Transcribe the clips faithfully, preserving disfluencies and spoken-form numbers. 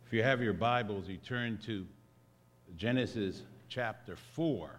If you have your Bibles, you turn to Genesis chapter four,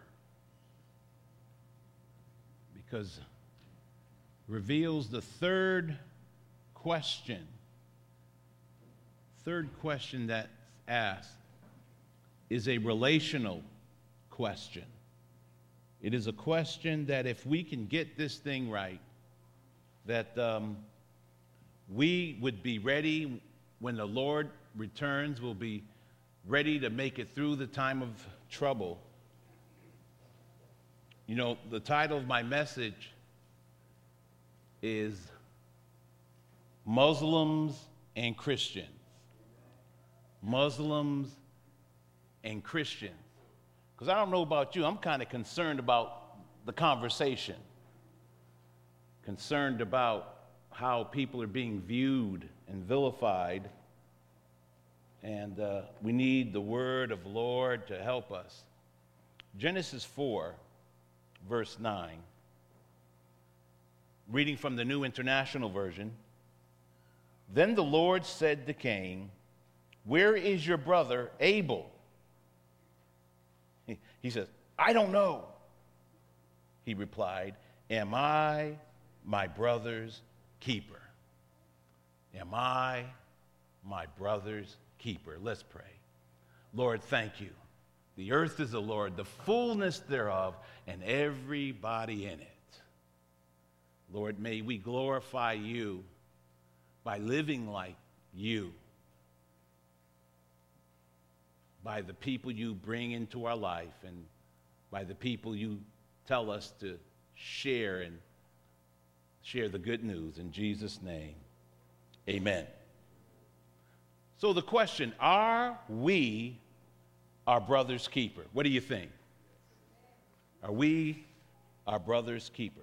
because it reveals the third question. Third question that's asked is a relational question. It is a question that if we can get this thing right, that um, we would be ready when the Lord returns. We'll be ready to make it through the time of trouble. You know, the title of my message is Muslims and Christians. Muslims and Christians. Because I don't know about you, I'm kind of concerned about the conversation. Concerned about how people are being viewed and vilified. And uh, we need the word of the Lord to help us. Genesis four, verse nine. Reading from the New International Version. Then the Lord said to Cain, "Where is your brother Abel?" He, he says, "I don't know." He replied, "Am I my brother's keeper? Am I my brother's keeper?" Let's pray. Lord, thank you. The earth is the Lord, the fullness thereof, and everybody in it. Lord, may we glorify you by living like you, by the people you bring into our life, and by the people you tell us to share and share the good news. In Jesus' name, amen. So the question, are we our brother's keeper? What do you think? Are we our brother's keeper?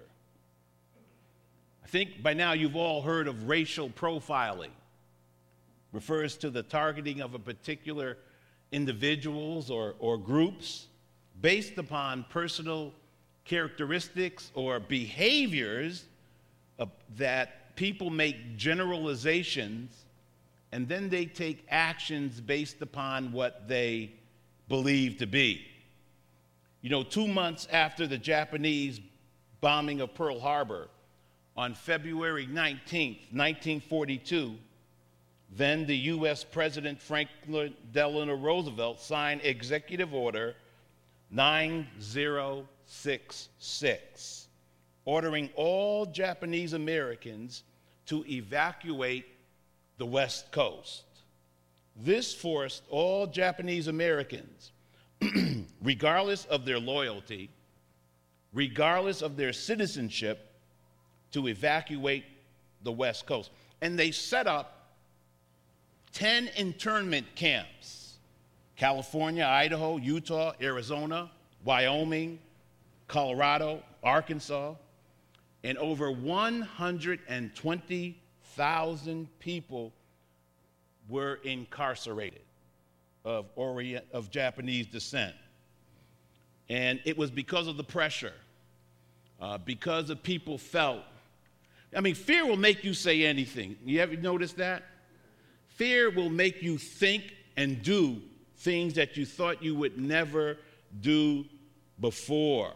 I think by now you've all heard of racial profiling. Refers to the targeting of a particular individuals or, or groups based upon personal characteristics or behaviors of, that people make generalizations, and then they take actions based upon what they believe to be. You know, two months after the Japanese bombing of Pearl Harbor on February nineteenth, nineteen forty-two, then the U S President Franklin Delano Roosevelt signed Executive Order nine zero six six, ordering all Japanese Americans to evacuate the West Coast. This forced all Japanese Americans, regardless of their loyalty, regardless of their citizenship, to evacuate the West Coast. And they set up ten internment camps: California, Idaho, Utah, Arizona, Wyoming, Colorado, Arkansas, and over one hundred twenty thousand people were incarcerated of Orient, of Japanese descent. And it was because of the pressure, uh, because of people felt, I mean, fear will make you say anything. You ever notice that? Fear will make you think and do things that you thought you would never do before.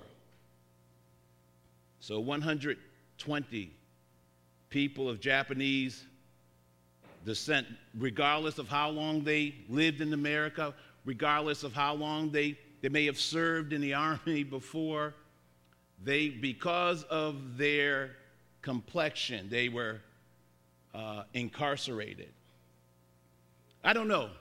So one hundred twenty people of Japanese descent, regardless of how long they lived in America, regardless of how long they, they may have served in the army before, they, because of their complexion, they were uh, incarcerated. I don't know.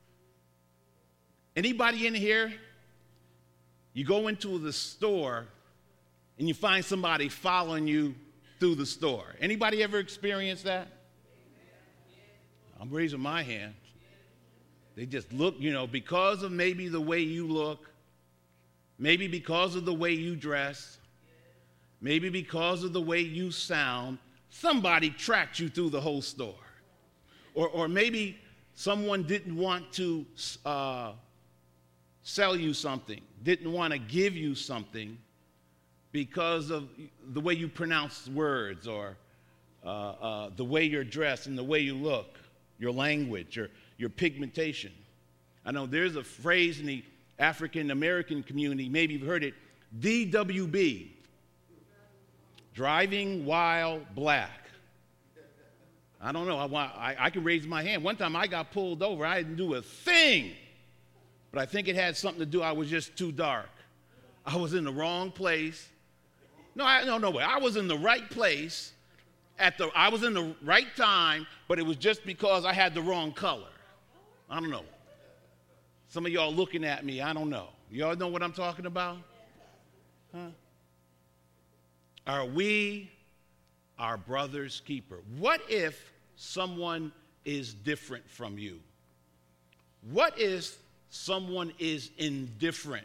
Anybody in here, you go into the store and you find somebody following you through the store. Anybody ever experienced that? I'm raising my hand. They just look, you know, because of maybe the way you look, maybe because of the way you dress, maybe because of the way you sound, somebody tracked you through the whole store. Or, or maybe someone didn't want to uh, sell you something, didn't want to give you something because of the way you pronounce words, or uh, uh, the way you're dressed and the way you look. your language, your, your pigmentation. I know there's a phrase in the African American community, maybe you've heard it, D W B, driving while black. I don't know, I, I, I can raise my hand. One time I got pulled over, I didn't do a thing, but I think it had something to do, I was just too dark. I was in the wrong place. No, I, no, no way. I was in the right place at the, I was in the right time, but it was just because I had the wrong color. I don't know. Some of y'all looking at me, I don't know. Y'all know what I'm talking about? Huh? Are we our brother's keeper? What if someone is different from you? What if someone is indifferent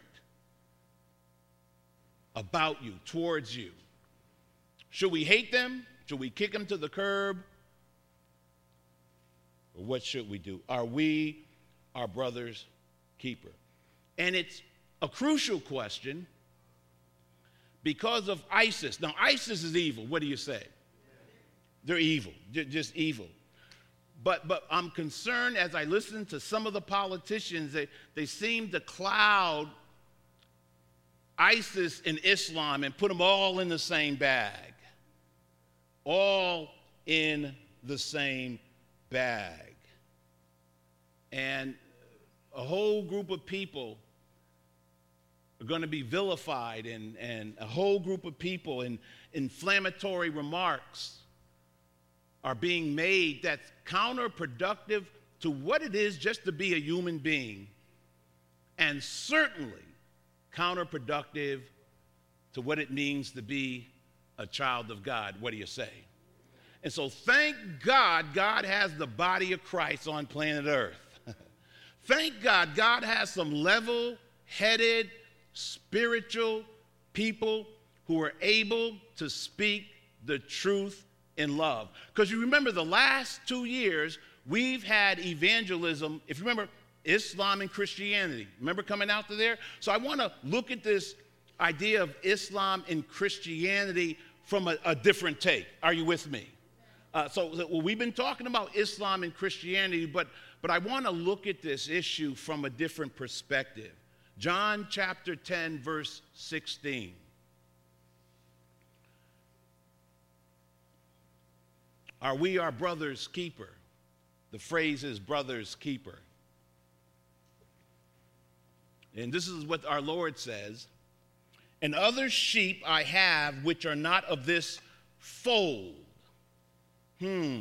about you, towards you? Should we hate them? Should we kick them to the curb? Or what should we do? Are we our brother's keeper? And it's a crucial question because of ISIS. Now, ISIS is evil. What do you say? They're evil, They're just evil. But, but I'm concerned as I listen to some of the politicians, they, they seem to cloud ISIS and Islam and put them all in the same bag. All in the same bag. And a whole group of people are going to be vilified, and, and a whole group of people in inflammatory remarks are being made that's counterproductive to what it is just to be a human being, and certainly counterproductive to what it means to be a child of God. What do you say? And so thank God God has the body of Christ on planet Earth. Thank God God has some level-headed, spiritual people who are able to speak the truth in love. Because you remember the last two years, we've had evangelism. If you remember, Islam and Christianity. Remember coming out to there? So I want to look at this idea of Islam and Christianity from a, a different take. Are you with me? Uh, so well, we've been talking about Islam and Christianity, but, but I want to look at this issue from a different perspective. John chapter ten, verse sixteen. Are we our brother's keeper? The phrase is brother's keeper. And this is what our Lord says. And other sheep I have which are not of this fold. Hmm.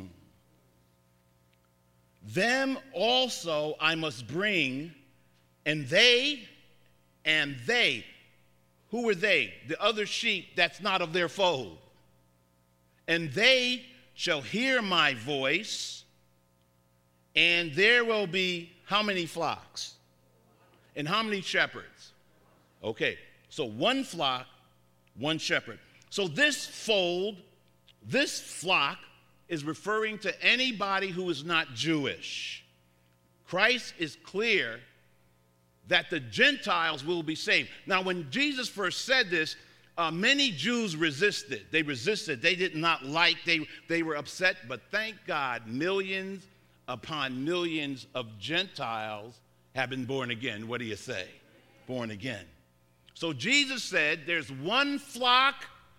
Them also I must bring, and they, and they. Who are they? The other sheep that's not of their fold. And they shall hear my voice, and there will be how many flocks? And how many shepherds? Okay, so one flock, one shepherd. So this fold, this flock, is referring to anybody who is not Jewish. Christ is clear that the Gentiles will be saved. Now, when Jesus first said this, uh, many Jews resisted. They resisted. They did not like, they, they were upset. But thank God, millions upon millions of Gentiles have been born again. What do you say? Born again. So Jesus said there's one flock,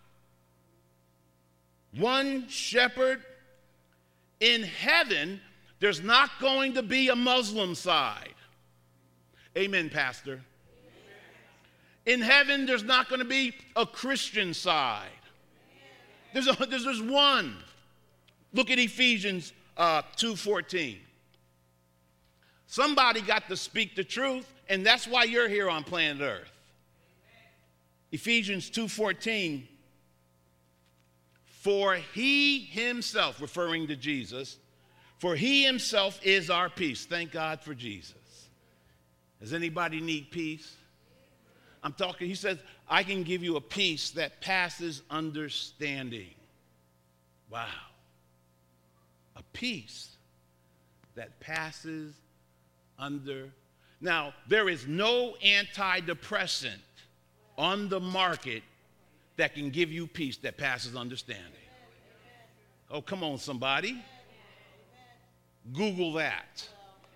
one shepherd. In heaven, there's not going to be a Muslim side. Amen, Pastor. In heaven, there's not going to be a Christian side. There's, a, there's, there's one. Look at Ephesians uh, two fourteen. Somebody got to speak the truth, and that's why you're here on planet Earth. Ephesians two fourteen. For he himself, referring to Jesus, for he himself is our peace. Thank God for Jesus. Does anybody need peace? I'm talking, he says, I can give you a peace that passes understanding. Wow. A peace that passes under. Now, there is no antidepressant on the market that can give you peace that passes understanding. Oh, come on, somebody. Google that.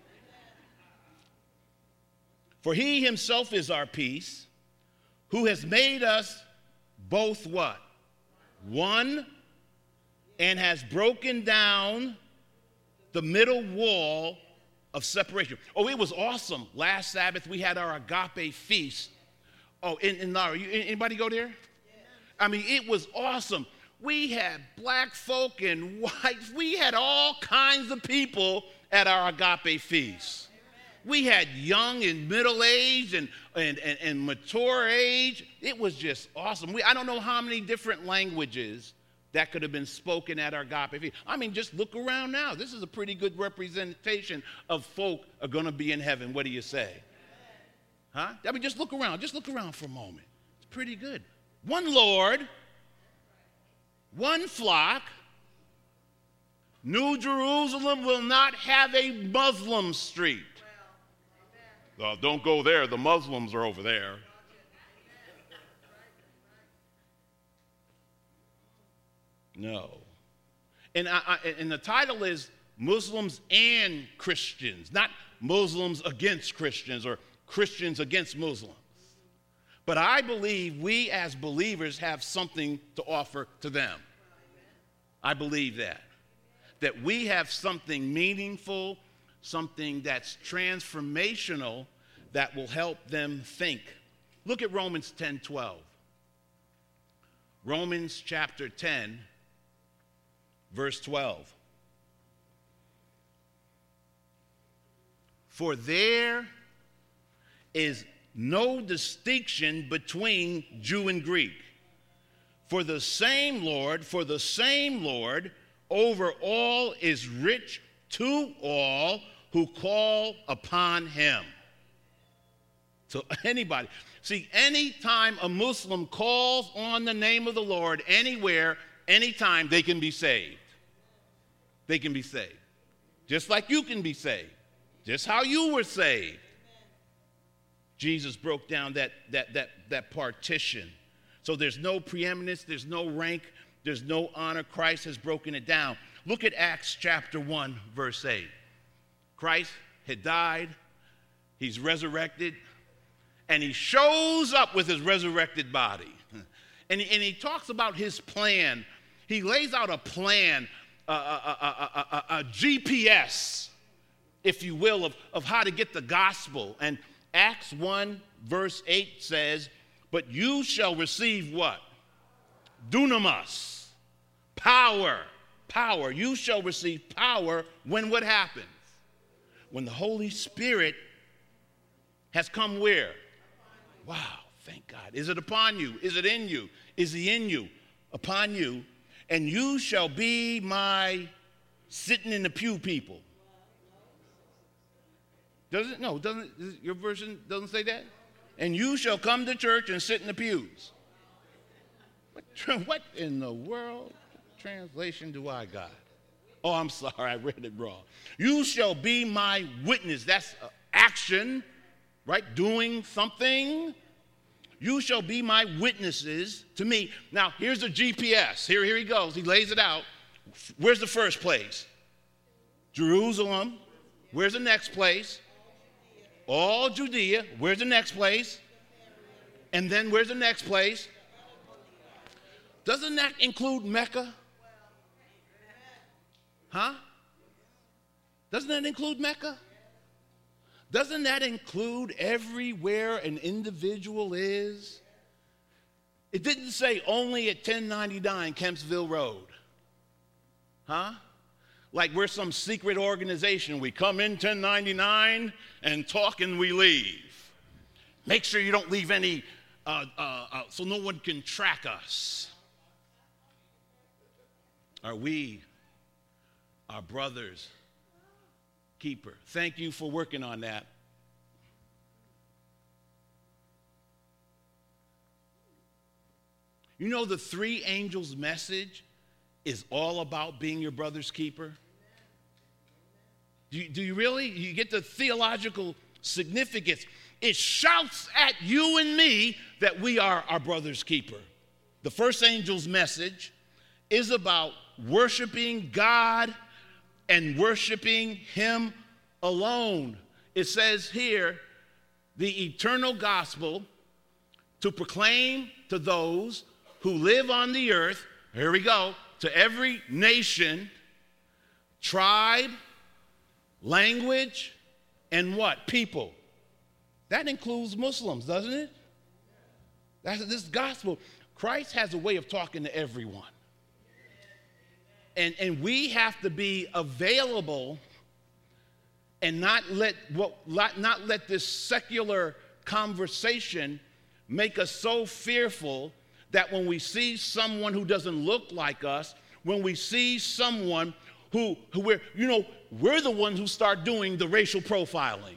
For he himself is our peace, who has made us both what? One, and has broken down the middle wall of separation. Oh, it was awesome. Last Sabbath, we had our agape feast. Oh, in, in Lara, you, anybody go there? Yeah. I mean, it was awesome. We had black folk and whites. We had all kinds of people at our agape feast. We had young and middle-aged and, and, and, and mature age. It was just awesome. We, I don't know how many different languages that could have been spoken at our agape feast. I mean, just look around now. This is a pretty good representation of folk are going to be in heaven. What do you say? Huh? I mean, just look around. Just look around for a moment. It's pretty good. One Lord, one flock. New Jerusalem will not have a Muslim street. Uh, don't go there. The Muslims are over there. No. And, I, I, and the title is Muslims and Christians, not Muslims against Christians or Christians against Muslims. But I believe we as believers have something to offer to them. I believe that. That we have something meaningful, something that's transformational that will help them think. Look at Romans ten twelve. Romans chapter ten, verse twelve. For there is no distinction between Jew and Greek. For the same Lord, for the same Lord over all is rich to all who call upon him. So anybody. See, anytime a Muslim calls on the name of the Lord, anywhere, anytime, they can be saved. They can be saved. Just like you can be saved. Just how you were saved. Jesus broke down that, that, that, that partition. So there's no preeminence, there's no rank, there's no honor. Christ has broken it down. Look at Acts chapter one, verse eight. Christ had died, he's resurrected, and he shows up with his resurrected body. And he, and he talks about his plan. He lays out a plan, a, a, a, a, a G P S, if you will, of, of how to get the gospel. And Acts one, verse eight says, but you shall receive what? Dunamis, power, power. You shall receive power when what happens? When the Holy Spirit has come where? Wow, thank God. Is it upon you? Is it in you? Is he in you? Upon you. And you shall be my sitting in the pew people. Does it? No, doesn't your version doesn't say that? And you shall come to church and sit in the pews. What, what in the world translation do I got? Oh, I'm sorry, I read it wrong. You shall be my witness. That's uh, action, right? Doing something. You shall be my witnesses to me. Now, here's the G P S. Here, here he goes. He lays it out. Where's the first place? Jerusalem. Where's the next place? All Judea. Where's the next place? And then where's the next place? Doesn't that include Mecca? Huh? Doesn't that include Mecca? Doesn't that include everywhere an individual is? It didn't say only at ten ninety-nine Kempsville Road. Huh? Like we're some secret organization. We come in ten ninety-nine and talk and we leave. Make sure you don't leave any, uh, uh, uh, so no one can track us. Are we our brother's keeper? Thank you for working on that. You know the three angels' message is all about being your brother's keeper? Do you, do you really? You get the theological significance. It shouts at you and me that we are our brother's keeper. The first angel's message is about worshiping God and worshiping him alone. It says here, the eternal gospel to proclaim to those who live on the earth, here we go, to every nation, tribe, language, and what? People. That includes Muslims, doesn't it? That's this gospel. Christ has a way of talking to everyone. And, and we have to be available and not let what not let this secular conversation make us so fearful that when we see someone who doesn't look like us, when we see someone who, who we're, you know, we're the ones who start doing the racial profiling.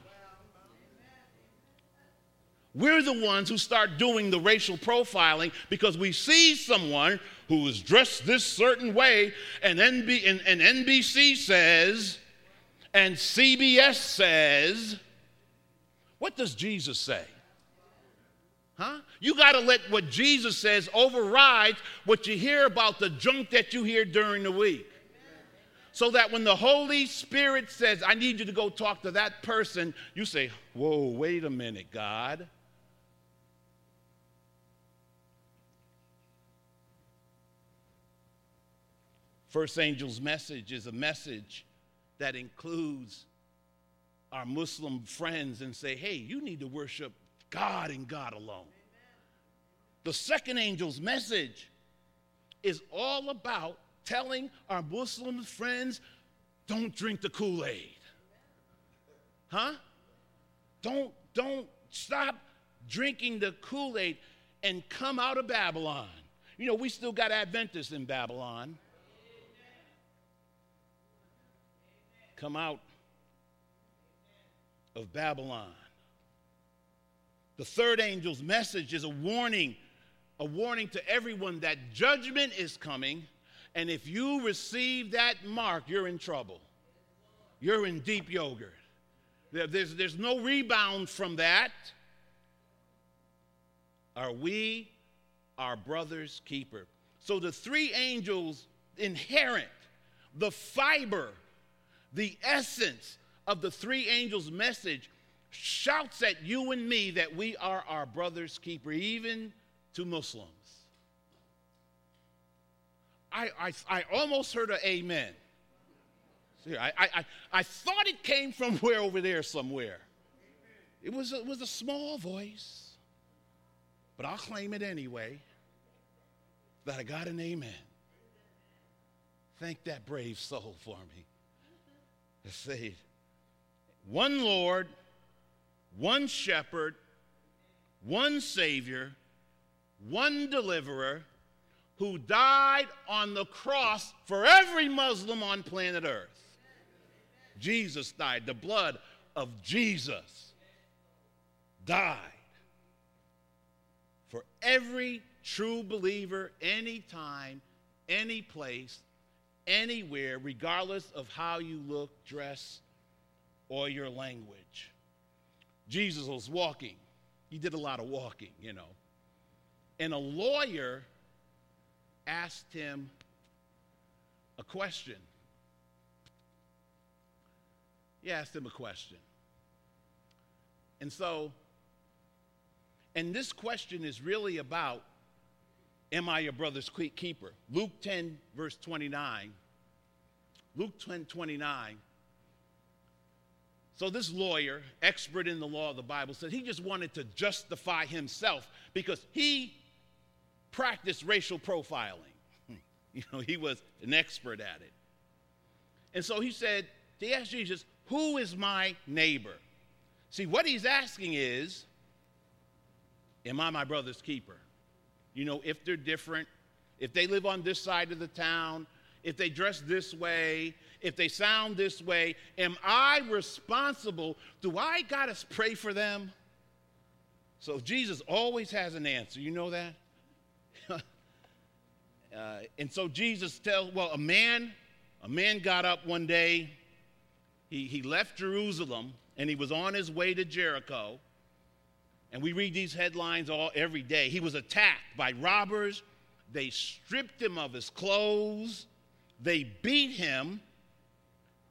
We're the ones who start doing the racial profiling because we see someone who is dressed this certain way, and, N B, and, and N B C says, and C B S says, what does Jesus say? Huh? You got to let what Jesus says override what you hear about the junk that you hear during the week. So that when the Holy Spirit says, I need you to go talk to that person, you say, whoa, wait a minute, God. First angel's message is a message that includes our Muslim friends and say, hey, you need to worship God and God alone. Amen. The second angel's message is all about telling our Muslim friends, don't drink the Kool-Aid. Huh? Don't, don't stop drinking the Kool-Aid and come out of Babylon. You know, we still got Adventists in Babylon. Come out of Babylon. The third angel's message is a warning, a warning to everyone that judgment is coming, and if you receive that mark, you're in trouble. You're in deep yogurt. There, there's, there's no rebound from that. Are we our brother's keeper? So the three angels inherent, the fiber, the essence of the three angels' message shouts at you and me that we are our brother's keeper, even to Muslims. I, I, I almost heard an amen. See, I, I, I thought it came from where over there somewhere. It was, it was a small voice, but I'll claim it anyway, that I got an amen. Thank that brave soul for me. Let's say, one Lord, one shepherd, one Savior, one deliverer, who died on the cross for every Muslim on planet Earth. Jesus died. The blood of Jesus died for every true believer, anytime, any place, anywhere, regardless of how you look, dress, or your language. Jesus was walking. He did a lot of walking, you know. And a lawyer asked him a question. He asked him a question. And so, and this question is really about, am I your brother's keeper? Luke ten, verse twenty-nine. Luke ten, twenty-nine. So this lawyer, expert in the law of the Bible, said he just wanted to justify himself because he practiced racial profiling. You know, he was an expert at it. And so he said, he asked Jesus, who is my neighbor? See, what he's asking is, am I my brother's keeper? You know, if they're different, if they live on this side of the town, if they dress this way, if they sound this way, am I responsible? Do I got to pray for them? So Jesus always has an answer. You know that? uh, and so Jesus tells, well, a man, a man got up one day. He, he left Jerusalem, and he was on his way to Jericho. And we read these headlines all every day. He was attacked by robbers. They stripped him of his clothes. They beat him.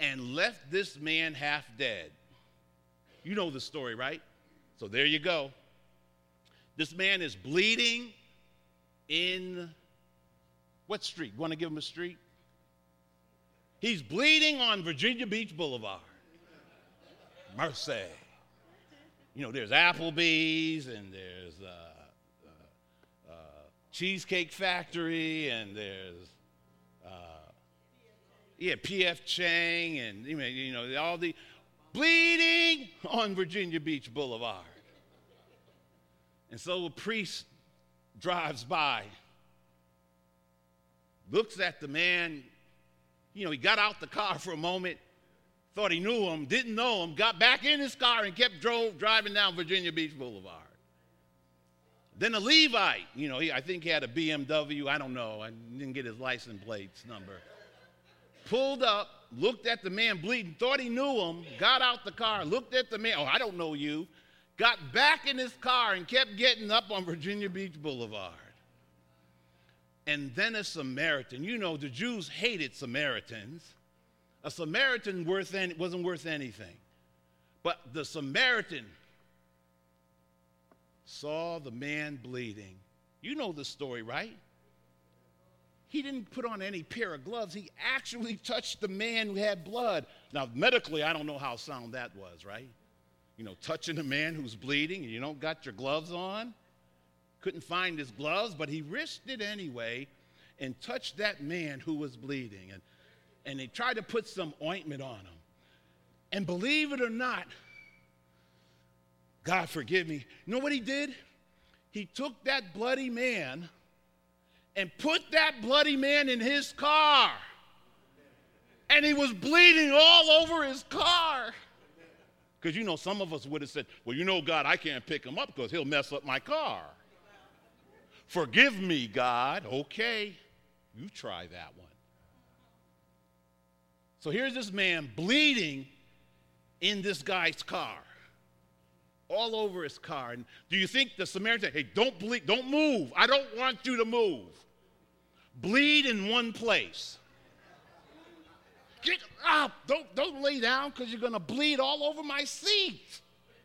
and left this man half dead. You know the story, right? So there you go. This man is bleeding in what street? Want to give him a street? He's bleeding on Virginia Beach Boulevard. Mercy. You know, there's Applebee's, and there's uh, uh, uh, Cheesecake Factory, and there's uh, yeah, P F Chang, and you know, all the bleeding on Virginia Beach Boulevard. And so a priest drives by, looks at the man. You know, he got out the car for a moment, thought he knew him, didn't know him, got back in his car and kept drove, driving down Virginia Beach Boulevard. Then a Levite, you know, he, I think he had a B M W, I don't know, I didn't get his license plates number. Pulled up, looked at the man bleeding, thought he knew him, got out the car, looked at the man, oh, I don't know you, got back in his car and kept getting up on Virginia Beach Boulevard. And then a Samaritan. You know, the Jews hated Samaritans. A Samaritan worth any, wasn't worth anything. But the Samaritan saw the man bleeding. You know the story, right? He didn't put on any pair of gloves. He actually touched the man who had blood. Now, medically, I don't know how sound that was, right? You know, touching a man who's bleeding and you don't got your gloves on. Couldn't find his gloves, but he risked it anyway and touched that man who was bleeding. And, and they tried to put some ointment on him. And believe it or not, God forgive me, you know what he did? He took that bloody man and put that bloody man in his car. And he was bleeding all over his car. Because, you know, some of us would have said, well, you know, God, I can't pick him up because he'll mess up my car. Forgive me, God. Okay, you try that one. So here's this man bleeding in this guy's car, all over his car. And do you think the Samaritan, hey, don't bleed, don't move. I don't want you to move. Bleed in one place. Get up. Don't, don't lay down because you're going to bleed all over my seat.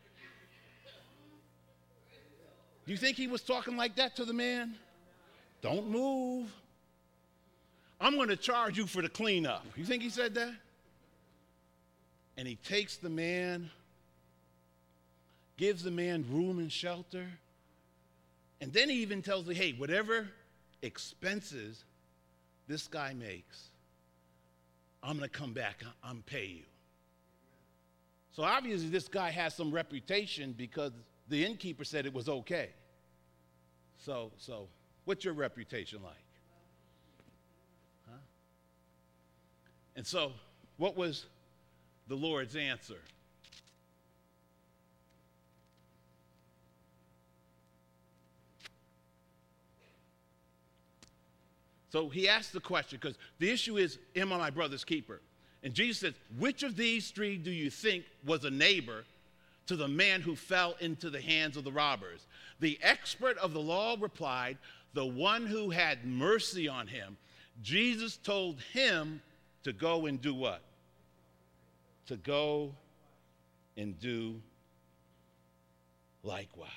Do you think he was talking like that to the man? Don't move. I'm going to charge you for the cleanup. You think he said that? And he takes the man, gives the man room and shelter, and then he even tells me, hey, whatever expenses this guy makes, I'm going to come back, I'm pay you. So obviously this guy has some reputation because the innkeeper said it was okay. So, so what's your reputation like? Huh? And so, what was the Lord's answer? So he asked the question, because the issue is, am I my brother's keeper? And Jesus says, which of these three do you think was a neighbor to the man who fell into the hands of the robbers? The expert of the law replied, the one who had mercy on him. Jesus told him to go and do what? To go and do likewise.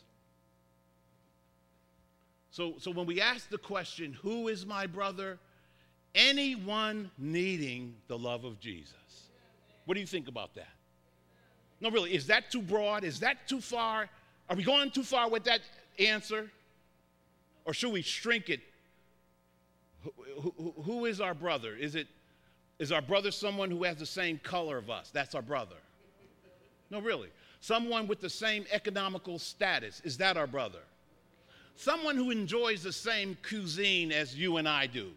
So, so when we ask the question, who is my brother? Anyone needing the love of Jesus. What do you think about that? No, really, is that too broad? Is that too far? Are we going too far with that answer? Or should we shrink it? Who, who, who is our brother? Is it, is our brother someone who has the same color of us? That's our brother. No, really. Someone with the same economical status. Is that our brother? Someone who enjoys the same cuisine as you and I do.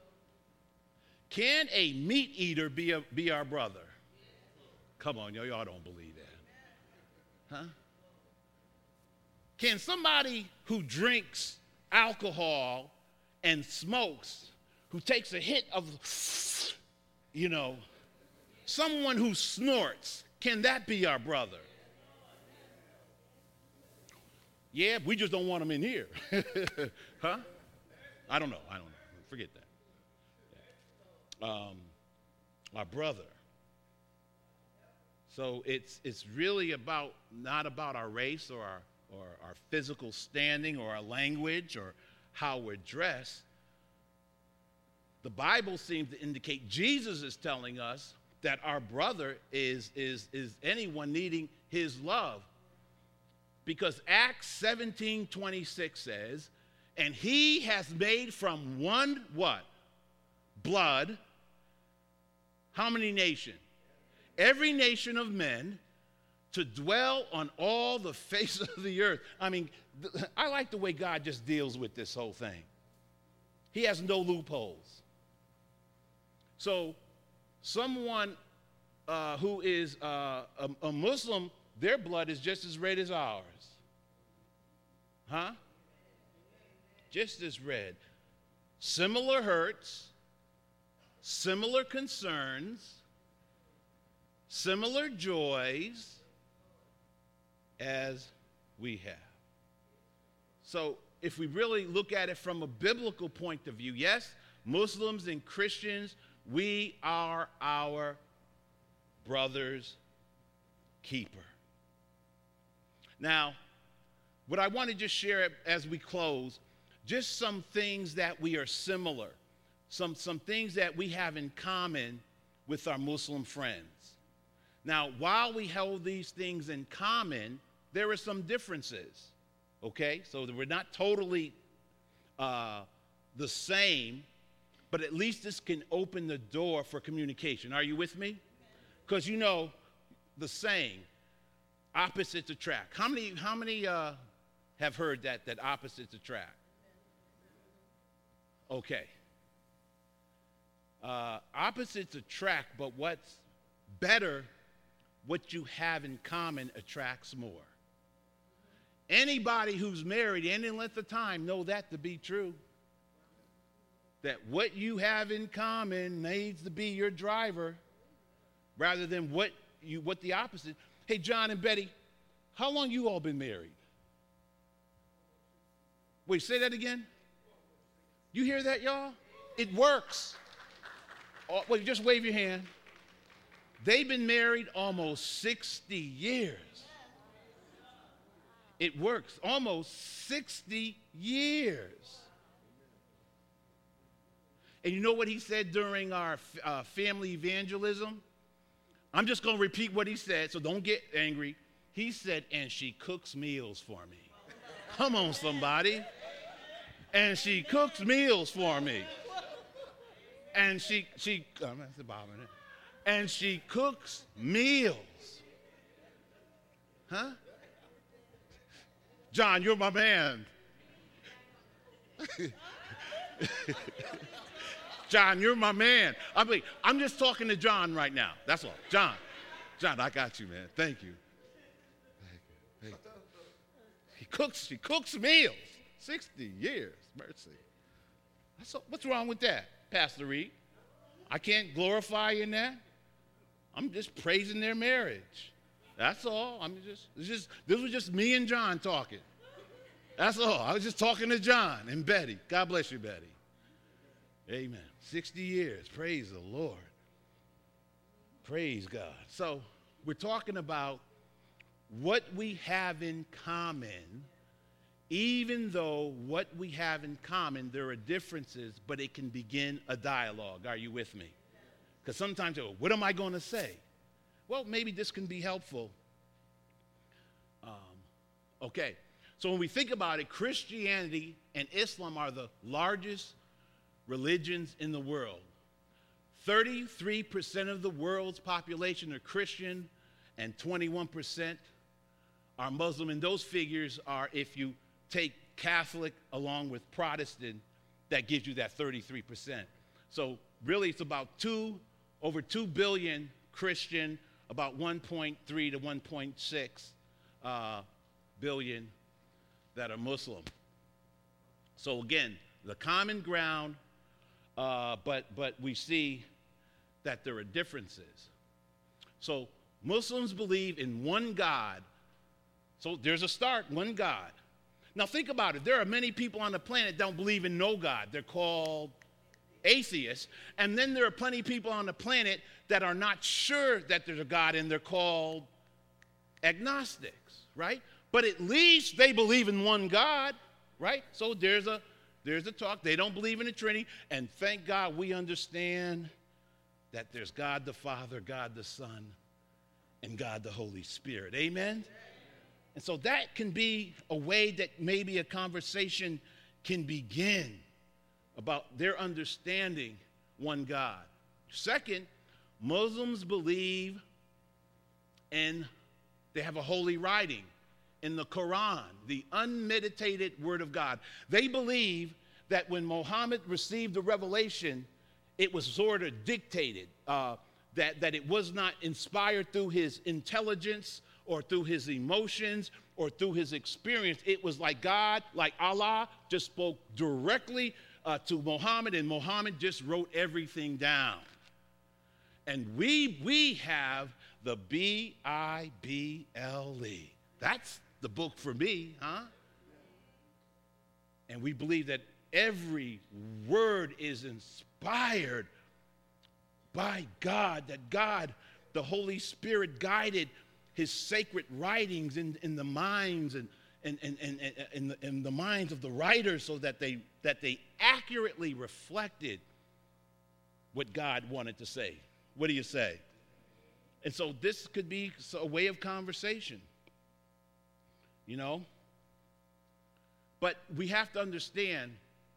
Can a meat eater be, a, be our brother? Come on, y'all, y'all don't believe that. Huh? Can somebody who drinks alcohol and smokes, who takes a hit of, you know, someone who snorts, can that be our brother? Yeah, we just don't want them in here. Huh? I don't know. I don't know. Forget that. Um, our brother. So it's it's really about not about our race or our or our physical standing or our language or how we're dressed. The Bible seems to indicate Jesus is telling us that our brother is is is anyone needing his love. Because Acts seventeen twenty-six says, and he has made from one what? Blood. How many nations? Every nation of men to dwell on all the face of the earth. I mean, th- I like the way God just deals with this whole thing. He has no loopholes. So someone uh, who is uh, a, a Muslim, their blood is just as red as ours. Huh? Just as red. Similar hurts, similar concerns, similar joys as we have. So if we really look at it from a biblical point of view, yes, Muslims and Christians, we are our brother's keeper. Now, what I want to just share as we close, just some things that we are similar, some, some things that we have in common with our Muslim friends. Now, while we hold these things in common, there are some differences, okay? So we're not totally uh, the same, but at least this can open the door for communication. Are you with me? Because you know the saying, opposites attract. How many, how many uh, have heard that, that opposites attract? Okay. Uh, opposites attract, but what's better, what you have in common attracts more. Anybody who's married any length of time know that to be true. That what you have in common needs to be your driver rather than what you what the opposite. Hey, John and Betty, how long you all been married? Wait, say that again? You hear that, y'all? It works. Oh, wait, just wave your hand. They've been married almost sixty years. It works. Almost sixty years. And you know what he said during our uh, family evangelism? I'm just going to repeat what he said, so don't get angry. He said, and she cooks meals for me. Come on, somebody. And she cooks meals for me. And she, she, oh, that's a bomb, isn't it? And she cooks meals. Huh? John, you're my man. John, you're my man. I mean, I'm just talking to John right now. That's all. John. John, I got you, man. Thank you. Thank you. Thank you. He cooks, she cooks meals. sixty years. Mercy. That's all. What's wrong with that, Pastor Reed? I can't glorify in that. I'm just praising their marriage. That's all. I'm just, it's just, this was just me and John talking. That's all. I was just talking to John and Betty. God bless you, Betty. Amen. sixty years. Praise the Lord. Praise God. So we're talking about what we have in common, even though what we have in common, there are differences, but it can begin a dialogue. Are you with me? Because sometimes, oh, what am I going to say? Well, maybe this can be helpful. Um, okay, so when we think about it, Christianity and Islam are the largest religions in the world. thirty-three percent of the world's population are Christian and twenty-one percent are Muslim. And those figures are, if you take Catholic along with Protestant, that gives you that thirty-three percent. So really it's about two, over two billion Christian, about one point three to one point six uh, billion that are Muslim. So again, the common ground, uh, but, but we see that there are differences. So Muslims believe in one God. So there's a start, one God. Now think about it. There are many people on the planet that don't believe in no God. They're called atheists. And then there are plenty of people on the planet that are not sure that there's a God, and they're called agnostics, right? But at least they believe in one God, right? So there's a there's a talk. They don't believe in the Trinity, and thank God we understand that there's God the Father, God the Son, and God the Holy Spirit. Amen? And so that can be a way that maybe a conversation can begin about their understanding one God. Second, Muslims believe and they have a holy writing in the Quran, the unmeditated word of God. They believe that when Muhammad received the revelation, it was sort of dictated, uh, that, that it was not inspired through his intelligence or through his emotions or through his experience. It was like God, like Allah, just spoke directly uh, to Muhammad, and Muhammad just wrote everything down. And we, we have the B I B L E. That's the book for me, huh? And we believe that every word is inspired by God, that God, the Holy Spirit, guided his sacred writings in, in the minds and, and, and, and, and in, the, in the minds of the writers, so that they, that they accurately reflected what God wanted to say. What do you say? And so this could be a way of conversation, you know? But we have to understand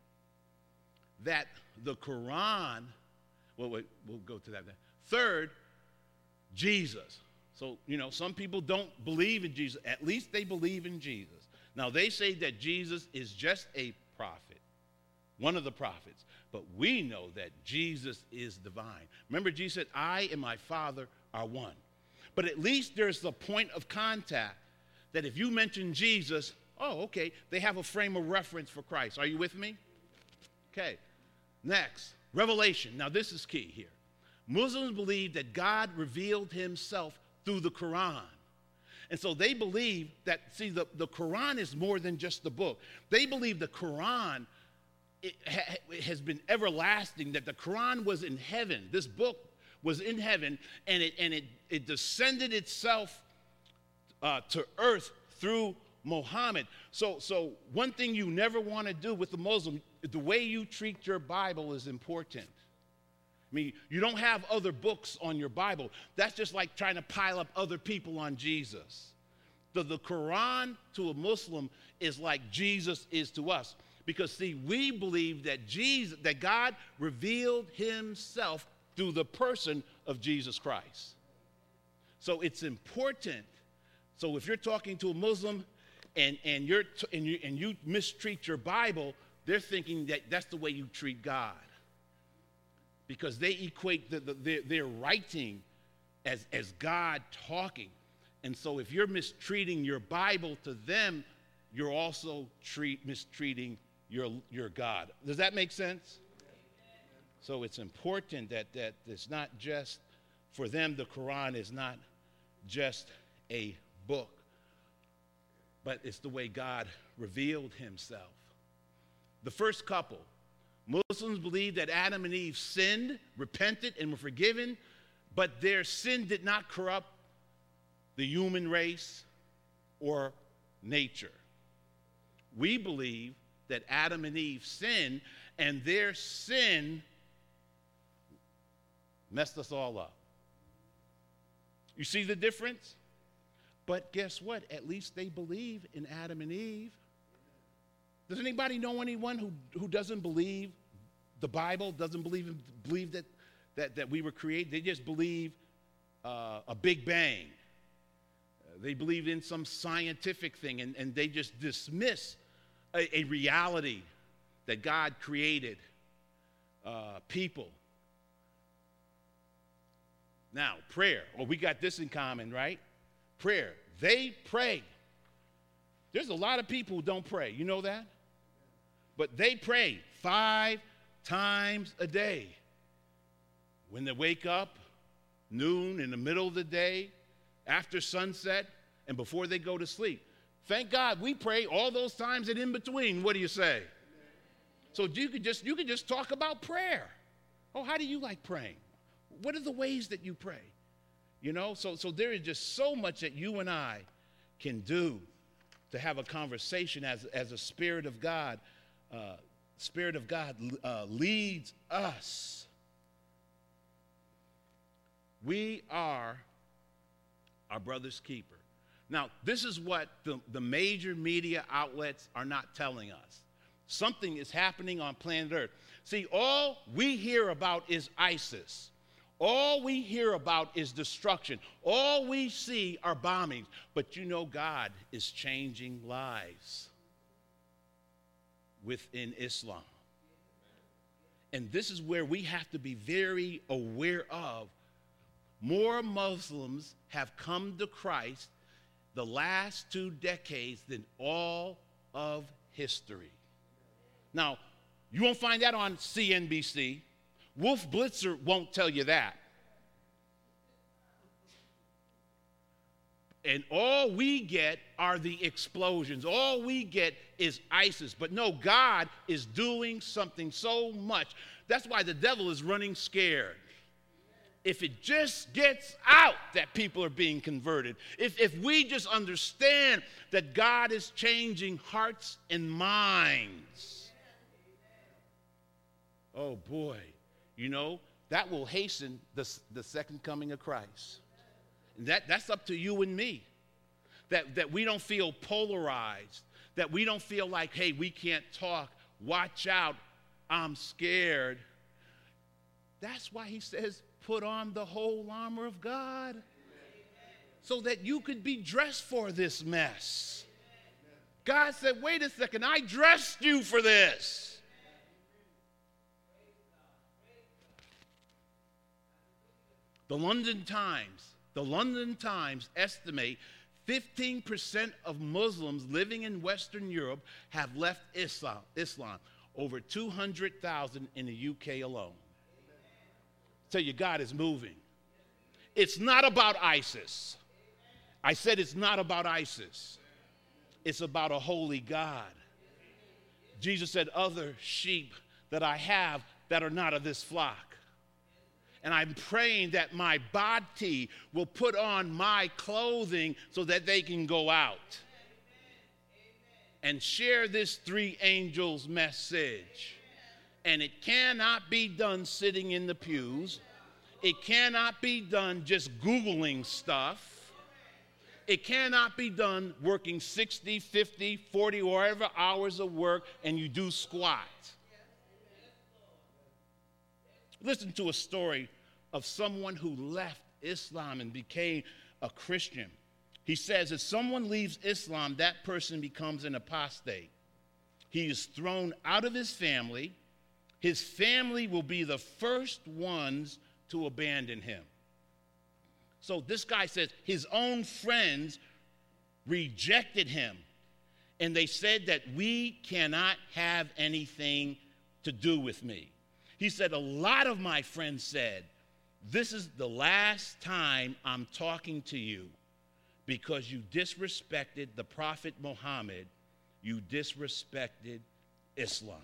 that the Quran, well, wait, we'll go to that then. Third, Jesus. So, you know, some people don't believe in Jesus. At least they believe in Jesus. Now, they say that Jesus is just a prophet, one of the prophets. But we know that Jesus is divine. Remember, Jesus said, I and my Father are one. But at least there's a point of contact that if you mention Jesus, oh, okay, they have a frame of reference for Christ. Are you with me? Okay. Next, Revelation. Now, this is key here. Muslims believe that God revealed himself through the Quran. And so they believe that, see, the, the Quran is more than just the book. They believe the Quran it ha, it has been everlasting, that the Quran was in heaven. This book was in heaven, and it, and it, it descended itself uh, to earth through Muhammad. So, so one thing you never want to do with the Muslim, the way you treat your Bible is important. I mean, you don't have other books on your Bible. That's just like trying to pile up other people on Jesus. The, the Quran to a Muslim is like Jesus is to us. Because, see, we believe that Jesus, that God revealed himself through the person of Jesus Christ. So it's important. So if you're talking to a Muslim and, and, you're t- and, you, and you mistreat your Bible, they're thinking that that's the way you treat God. Because they equate the, the, their, their writing as, as God talking. And so if you're mistreating your Bible to them, you're also treat, mistreating your, your God. Does that make sense? So it's important that, that it's not just, for them, the Quran is not just a book, but it's the way God revealed himself. The first couple, Muslims believe that Adam and Eve sinned, repented, and were forgiven, but their sin did not corrupt the human race or nature. We believe that Adam and Eve sinned, and their sin messed us all up. You see the difference? But guess what? At least they believe in Adam and Eve. Does anybody know anyone who, who doesn't believe the Bible, doesn't believe, believe that, that, that we were created? They just believe uh, a Big Bang. Uh, they believe in some scientific thing, and, and they just dismiss a, a reality that God created uh, people. Now, prayer. Well, we got this in common, right? Prayer. They pray. There's a lot of people who don't pray. You know that? But they pray five times a day. When they wake up, noon, in the middle of the day, after sunset, and before they go to sleep. Thank God we pray all those times and in between. What do you say? So you could just you could just talk about prayer. Oh, how do you like praying? What are the ways that you pray? You know, so so there is just so much that you and I can do to have a conversation as as a Spirit of God, uh, Spirit of God uh, leads us. We are our brother's keeper. Now, this is what the, the major media outlets are not telling us. Something is happening on planet Earth. See, all we hear about is ISIS. All we hear about is destruction. All we see are bombings. But you know God is changing lives within Islam. And this is where we have to be very aware of. More Muslims have come to Christ the last two decades than all of history. Now, you won't find that on C N B C. Wolf Blitzer won't tell you that. And all we get are the explosions. All we get is ISIS. But no, God is doing something so much. That's why the devil is running scared. If it just gets out that people are being converted, if, if we just understand that God is changing hearts and minds, oh boy, you know, that will hasten the, the second coming of Christ. And that, that's up to you and me, that, that we don't feel polarized, that we don't feel like, hey, we can't talk, watch out, I'm scared. That's why he says, put on the whole armor of God so that you could be dressed for this mess. God said, wait a second, I dressed you for this. The London Times, the London Times estimate fifteen percent of Muslims living in Western Europe have left Islam, Islam, over two hundred thousand in the U K alone. Tell you, God is moving. It's not about ISIS. I said it's not about ISIS. It's about a holy God. Jesus said, other sheep that I have that are not of this flock. And I'm praying that my body will put on my clothing so that they can go out and share this three angels message. And it cannot be done sitting in the pews. It cannot be done just Googling stuff. It cannot be done working sixty, fifty, forty, or whatever hours of work and you do squats. Listen to a story of someone who left Islam and became a Christian. He says, if someone leaves Islam, that person becomes an apostate. He is thrown out of his family. His family will be the first ones to abandon him. So this guy says his own friends rejected him. And they said that we cannot have anything to do with me. He said, a lot of my friends said, this is the last time I'm talking to you because you disrespected the Prophet Muhammad. You disrespected Islam.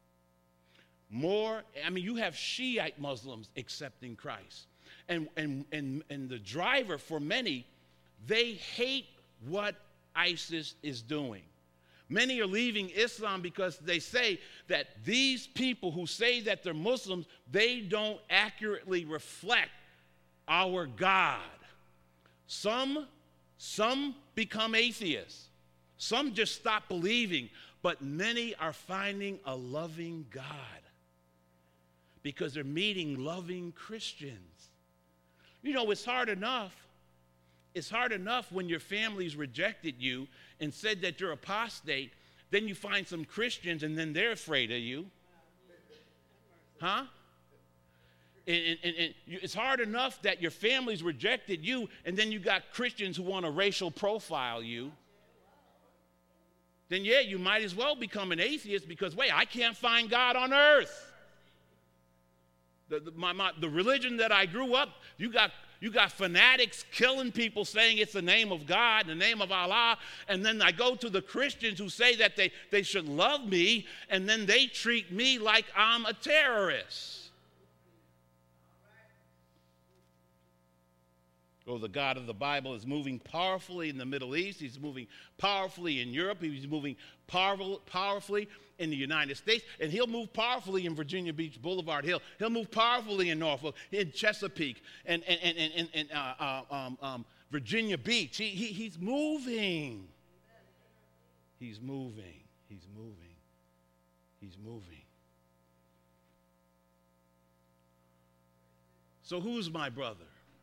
More, I mean, you have Shiite Muslims accepting Christ. And, and, and, and the driver for many, they hate what ISIS is doing. Many are leaving Islam because they say that these people who say that they're Muslims, they don't accurately reflect our God. Some, some become atheists. Some just stop believing. But many are finding a loving God because they're meeting loving Christians. You know, it's hard enough. It's hard enough when your family's rejected you and said that you're apostate, then you find some Christians and then they're afraid of you. Huh? And, and, and it's hard enough that your family's rejected you and then you got Christians who want to racial profile you. Then yeah, you might as well become an atheist because, wait, I can't find God on earth. The, the, my, my, the religion that I grew up, you got you got fanatics killing people saying it's the name of God, the name of Allah. And then I go to the Christians who say that they, they should love me, and then they treat me like I'm a terrorist. Oh, the God of the Bible is moving powerfully in the Middle East. He's moving powerfully in Europe. He's moving powerful, powerfully in the United States. And he'll move powerfully in Virginia Beach Boulevard. He'll, he'll move powerfully in Norfolk, in Chesapeake, and, and, and, and, and uh, uh, um, um, Virginia Beach. He, he, he's moving. He's moving. He's moving. He's moving. So who's my brother?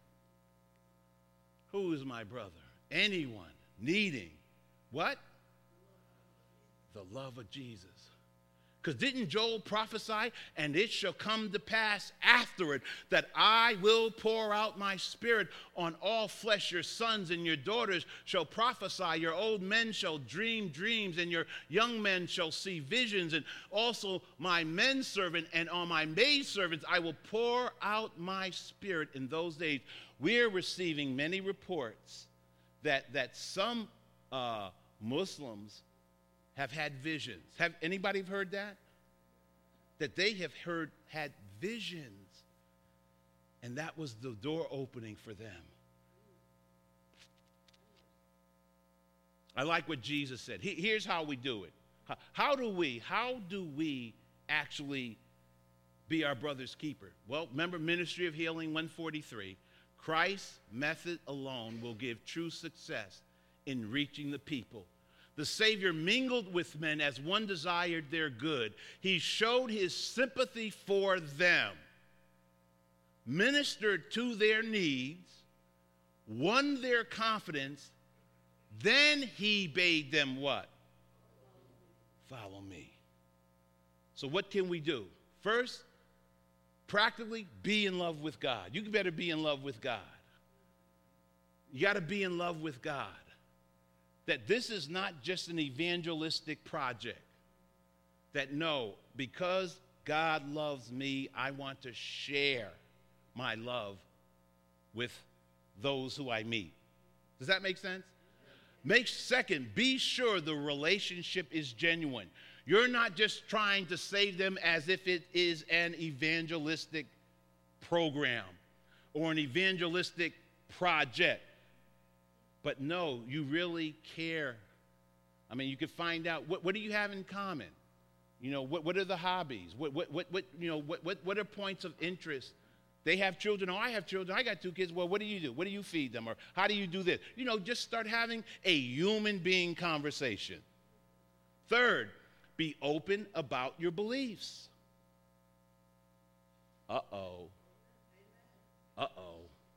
Who is my brother? Anyone needing what? The love of Jesus. Because didn't Joel prophesy? And it shall come to pass afterward that I will pour out my spirit on all flesh. Your sons and your daughters shall prophesy. Your old men shall dream dreams, and your young men shall see visions. And also my men servant and on my maid servants I will pour out my spirit in those days. We're receiving many reports that, that some uh, Muslims have had visions. Have anybody heard that? That they have heard, had visions. And that was the door opening for them. I like what Jesus said. He, here's how we do it. How, how do we, how do we actually be our brother's keeper? Well, remember Ministry of Healing one forty-three. Christ's method alone will give true success in reaching the people. The Savior mingled with men as one desired their good. He showed his sympathy for them, ministered to their needs, won their confidence. Then he bade them what? Follow me. So what can we do? First, practically, be in love with God. You better be in love with God. You got to be in love with God. That this is not just an evangelistic project. That no, because God loves me, I want to share my love with those who I meet. Does that make sense? Make second, be sure the relationship is genuine. You're not just trying to save them as if it is an evangelistic program or an evangelistic project. But no, you really care. I mean, you could find out, what, what do you have in common? You know, what, what are the hobbies? What, what, what, what, you know, what, what, what are points of interest? They have children. Oh, I have children. I got two kids. Well, what do you do? What do you feed them? Or how do you do this? You know, just start having a human being conversation. Third, be open about your beliefs. Uh-oh. Uh-oh.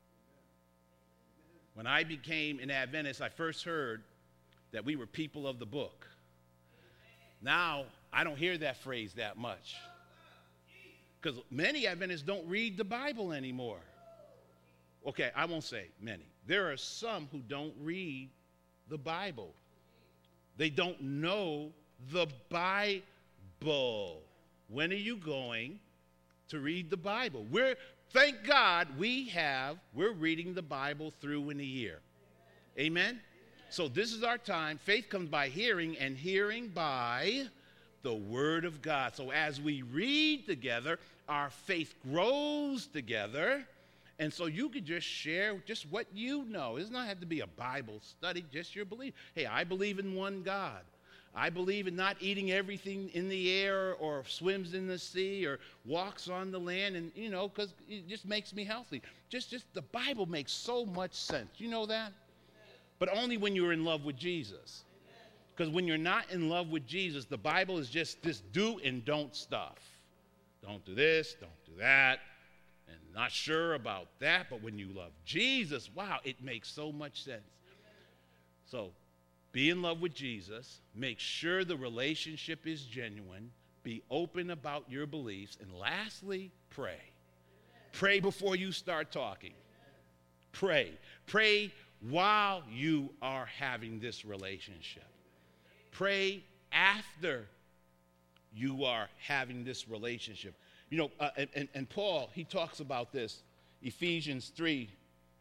When I became an Adventist, I first heard that we were people of the book. Now, I don't hear that phrase that much. Because many Adventists don't read the Bible anymore. Okay, I won't say many. There are some who don't read the Bible. They don't know the Bible. When are you going to read the Bible? We're, thank God we have, we're reading the Bible through in a year. Amen? Amen? So this is our time. Faith comes by hearing, and hearing by the Word of God. So as we read together, our faith grows together. And so you could just share just what you know. It does not have to be a Bible study, just your belief. Hey, I believe in one God. I believe in not eating everything in the air or swims in the sea or walks on the land, and, you know, because it just makes me healthy. Just, just the Bible makes so much sense. You know that? But only when you're in love with Jesus. Because when you're not in love with Jesus, the Bible is just this do and don't stuff. Don't do this, don't do that, and not sure about that. But when you love Jesus, wow, it makes so much sense. So be in love with Jesus. Make sure the relationship is genuine. Be open about your beliefs. And lastly, pray. Pray before you start talking. Pray. Pray while you are having this relationship. Pray after you are having this relationship. You know, uh, and, and Paul, he talks about this. Ephesians three,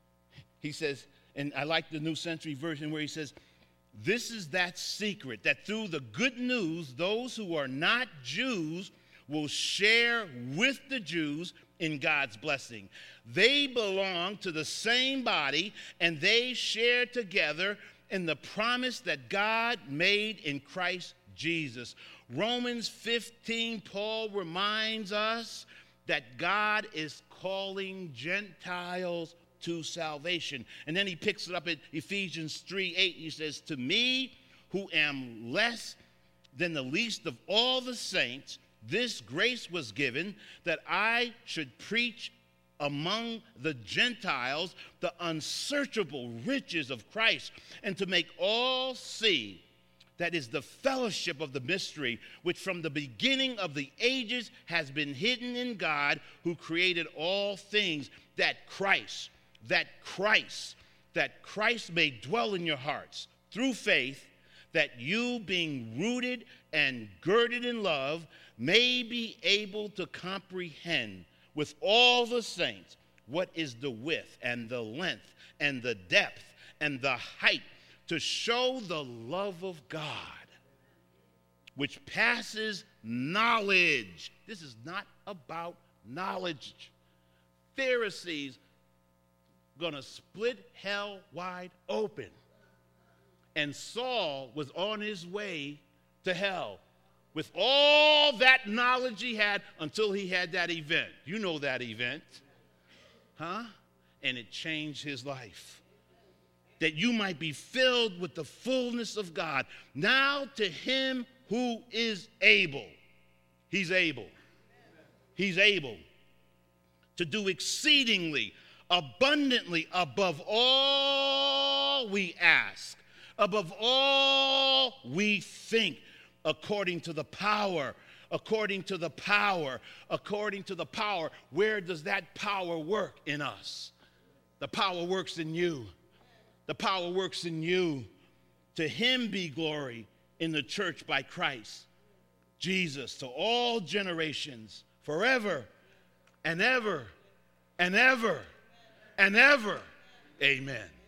He says, and I like the New Century Version where he says, this is that secret, that through the good news, those who are not Jews will share with the Jews in God's blessing. They belong to the same body, and they share together in the promise that God made in Christ Jesus. Romans fifteen, Paul reminds us that God is calling Gentiles to salvation. And then he picks it up at Ephesians three eight. He says, to me, who am less than the least of all the saints, this grace was given that I should preach among the Gentiles the unsearchable riches of Christ, and to make all see that is the fellowship of the mystery, which from the beginning of the ages has been hidden in God, who created all things, that Christ, that Christ, that Christ may dwell in your hearts through faith, that you, being rooted and girded in love, may be able to comprehend with all the saints what is the width and the length and the depth and the height, to show the love of God, which passes knowledge. This is not about knowledge. Pharisees gonna split hell wide open. And Saul was on his way to hell with all that knowledge he had until he had that event. You know that event, huh? And it changed his life. That you might be filled with the fullness of God. Now to him who is able, he's able, he's able to do exceedingly, abundantly, above all we ask, above all we think, according to the power, according to the power, according to the power. Where does that power work? In us. The power works in you. The power works in you. To him be glory in the church by Christ Jesus to all generations, forever and ever and ever and ever. Amen.